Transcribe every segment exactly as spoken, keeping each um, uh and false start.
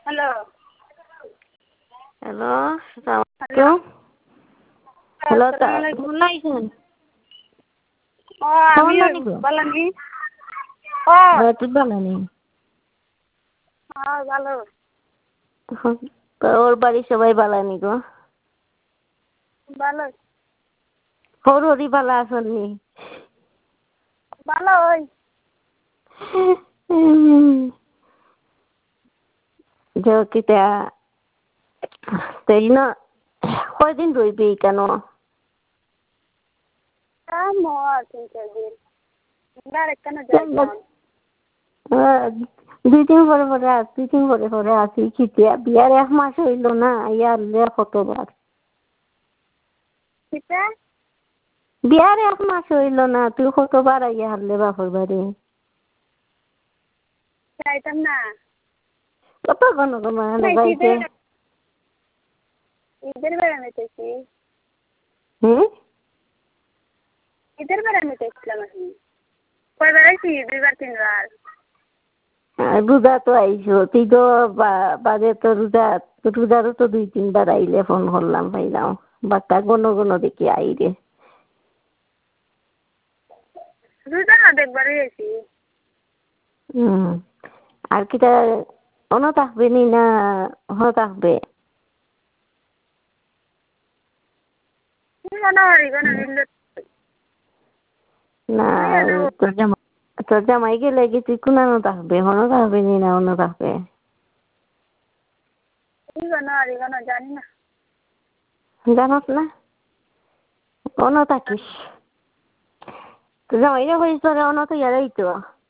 hello hello আসসালামু hello আলাইকুম hello তা আসসালামু আলাইকুম ফোন লাইছেন ও ফোন আমি লানি গো বালানি ও হ্যাঁ তুই বালানি হ্যাঁ ভালো তো ওর বাড়ির সবাই বালানি গো ভালো ওর হরি বালা আসননি ভালো ওই যে কিতা তাই না কয়দিন রইবি কেন কাম আছে দিন ডাইরেক্ট কেন যাইতাম দুই দিন পরে পরে আস দুই দিন পরে পরে আসি খিতিয়া বিয়ার এক মাস হইল না ইয়ার কতবার কিতা বিয়ার এক মাস হইল না তুই কতবার আইয়া হারলে বাপর বাড়ি যাইতাম না কত ঘন ঘন নাই, গাইছে ঈদের ঈদের বেড়া নিতেছি হুম ঈদের বেড়া নিতেছিলাম আমি কয়বার আইছি দুইবার তিনবার রোজা তো আইসো তুই তো বা- বাদে তো রোজা রোজারও তো দুই তিনবার আইলে ফোন করলাম পাইলাম বাচ্চা গণ গণ দেখি আইরে রোজা না দেখবারই আইছি হুম আর কিটা অন থাকবে নি না হ থাকবে গণ হরি গণ মিললে না তোর জামাই তোর জামাই গেলে কি তুই কোনানো থাকবে হন থাকবে নি না অন্য থাকবে কি গণ হরি গণ জানি না জানাস না অন থাকিস তোর জামাইরে কইস তোরে অন তো ইয়ারাই তো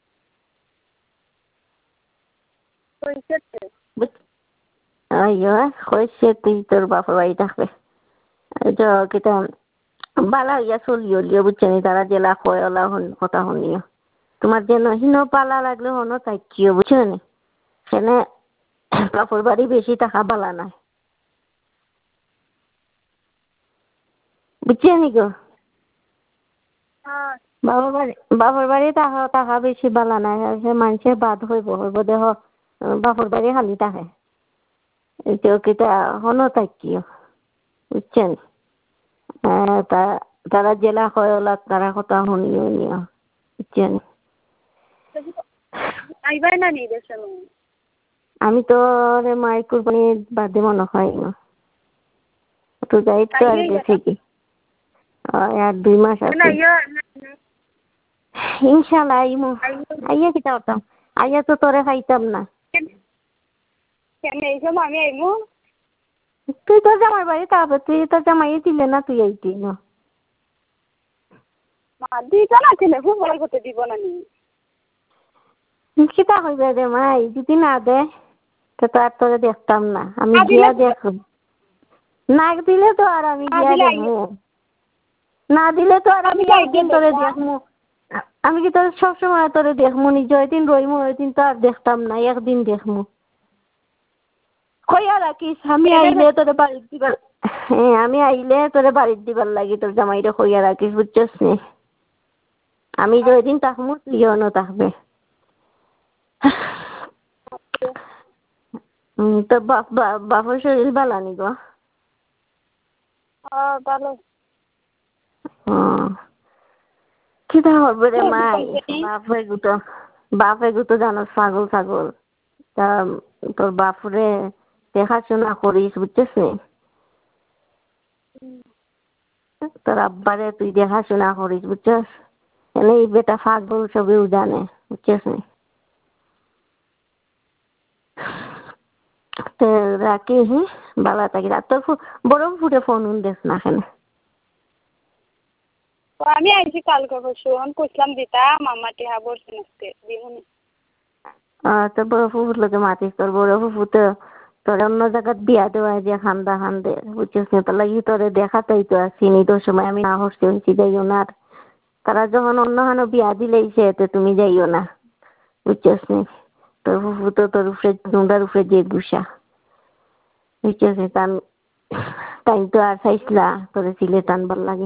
কইছে আইয়ো কইছে তুই তোর বাপের বাড়ি থাকবে তো কিটা বালা হইয়া চলি হলিও বুঝছে নি তারা জেলা কয় ওলা কথা শুনিও তোমার যেন হিনো পালা লাগলে হনো তাইকিও বুঝছো নি সেনে বাপর বাড়ি বেশি টাকা বালা নাই বুঝছে নি গো হ্যাঁ বাপর বাড়ি বাপর বাড়ি টাকা টাকা বেশি বালা নাই সে মানুষের বাদ হইব হইব দেহ বাপর বাড়ি খালি থাকে তো কিটা হনো তাইকিও বুঝছেন তা তারা জেলা কয় ওলা তারা কথা শুনিও নিও বুঝছেন আইবাই না নি দেশের আমি তো মায়ের কুরবানির বাদে মনে হয় না তো যাই তো আর গেছে কি আর দুই মাস আছে ইনশাল্লাহ আইমু আইয়া কিটা হতাম আইয়া তো তোরে খাইতাম না কেন এই সময় আমি আইমু তুই তোর জামাই বাড়ি তারপর তুই তোর জামাই দিলে না তুই আইতি না মা দিতা না ছেলে খুব বড় করতে দিব না নি কিটা হইবে রে মাই যদি না দে তো তো আর তোরে দেখতাম না আমি গিয়া দেখব না দিলে তো আর আমি গিয়া দেখবো না দিলে তো আর আমি একদিন তোরে দেখবো আমি কি তোর সবসময় তোরে দেখবো নি যেদিন রইমু ওই দিন তো আর দেখতাম না একদিন দেখবো কইয়া রাখিস আমি আইলে তোরে বাড়ির দিবার হ্যাঁ আমি আইলে তোরে বাড়ির দিবার লাগি তোর জামাইরে কইয়া রাখিস বুঝছস নি আমি যেদিন থাকবো তুইও ন থাকবে হুম তোর বাপ বাপের শরীর ভালো নি গো হ্যাঁ ভালো কিটা হবে রে মাই বাপে গুতো বাপে গুতো জানোস পাগল ছাগল তা তোর বাপরে দেখাশোনা করিস বুঝছিস নি তোর আব্বারে তুই দেখাশোনা করিস বুঝছস এনে এই বেটা পাগল সবেও জানে বুঝছিস নি তো রাখি হি বালা থাকি আর তোর বড় ফুটে ফোন দেস না কেন আমি আইছি কালকে পরশু আমি কইছিলাম দিতা মামা টিহা বলছেন আজকে দিহুনি তোর বড় ফুফুর লোকে মাতিস তোর বড় ফুফু তো তোর অন্য জায়গায় বিয়া দেওয়া যে খান্দা খান্দে বুঝছিস না তার লাগি তোরে দেখাতেই তো আসিনি তোর সময় আমি না হসতে হয়েছি যাইও না আর তারা যখন অন্য হানো বিয়া দিলেইছে এতে তুমি যাইও না বুঝছিস নি তোর ফুফু তো তোর উপরে ডুন্ডার উপরে যে গুসা বুঝছিস নি তান তাই তো আর চাইছিলা তোরে ছিলে টানবার লাগে